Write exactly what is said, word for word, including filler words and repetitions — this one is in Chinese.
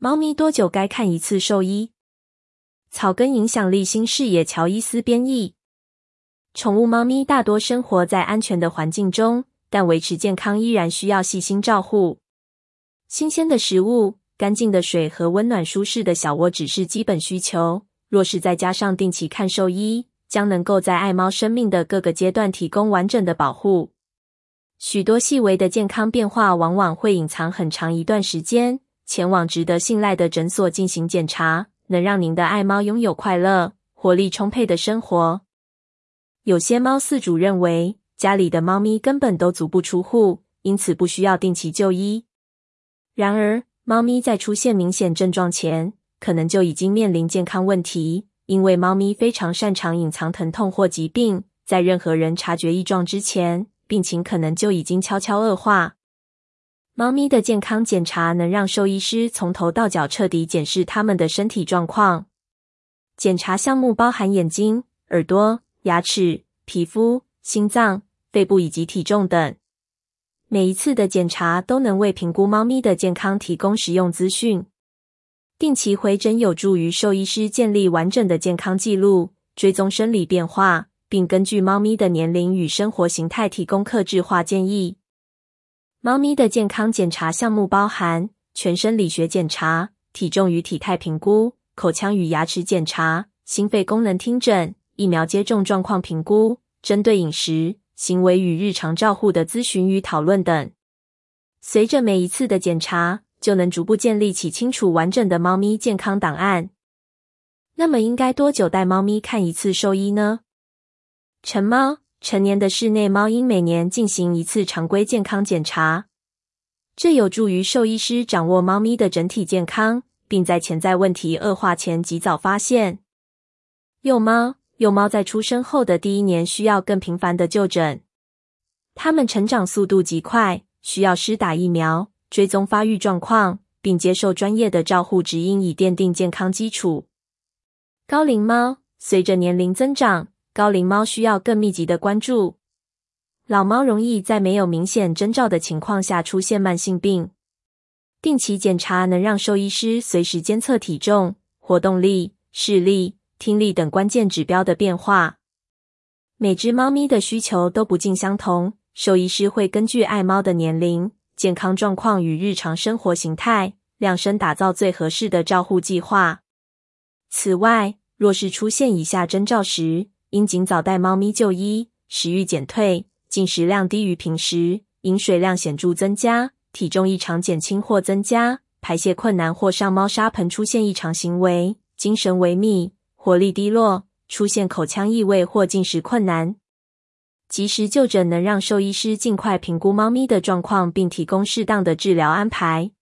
猫咪多久该看一次兽医？草根影响力新视野乔伊斯编译。宠物猫咪大多生活在安全的环境中，但维持健康依然需要细心照护。新鲜的食物、干净的水和温暖舒适的小窝只是基本需求，若是再加上定期看兽医，将能够在爱猫生命的各个阶段提供完整的保护。许多细微的健康变化往往会隐藏很长一段时间，前往值得信赖的诊所进行检查，能让您的爱猫拥有快乐、活力充沛的生活。有些猫饲主认为，家里的猫咪根本都足不出户，因此不需要定期就医。然而，猫咪在出现明显症状前，可能就已经面临健康问题，因为猫咪非常擅长隐藏疼痛或疾病，在任何人察觉异状之前，病情可能就已经悄悄恶化。猫咪的健康检查能让兽医师从头到脚彻底检视它们的身体状况。检查项目包含眼睛、耳朵、牙齿、皮肤、心脏、肺部以及体重等。每一次的检查都能为评估猫咪的健康提供实用资讯。定期回诊有助于兽医师建立完整的健康记录，追踪生理变化，并根据猫咪的年龄与生活形态提供客制化建议。猫咪的健康检查项目包含全身理学检查、体重与体态评估、口腔与牙齿检查、心肺功能听诊、疫苗接种状况评估、针对饮食、行为与日常照护的咨询与讨论等。随着每一次的检查，就能逐步建立起清楚完整的猫咪健康档案。那么应该多久带猫咪看一次兽医呢？成猫，成年的室内猫应每年进行一次常规健康检查，这有助于兽医师掌握猫咪的整体健康，并在潜在问题恶化前及早发现。幼猫，幼猫在出生后的第一年需要更频繁的就诊，它们成长速度极快，需要施打疫苗，追踪发育状况，并接受专业的照护指引以奠定健康基础。高龄猫，随着年龄增长，高龄猫需要更密集的关注。老猫容易在没有明显征兆的情况下出现慢性病。定期检查能让兽医师随时监测体重、活动力、视力、听力等关键指标的变化。每只猫咪的需求都不尽相同，兽医师会根据爱猫的年龄、健康状况与日常生活形态，量身打造最合适的照护计划。此外，若是出现以下征兆时，应尽早带猫咪就医：食欲减退、进食量低于平时、饮水量显著增加、体重异常减轻或增加、排泄困难或上猫砂盆出现异常行为、精神萎靡、活力低落、出现口腔异味或进食困难。及时就诊能让兽医师尽快评估猫咪的状况并提供适当的治疗安排。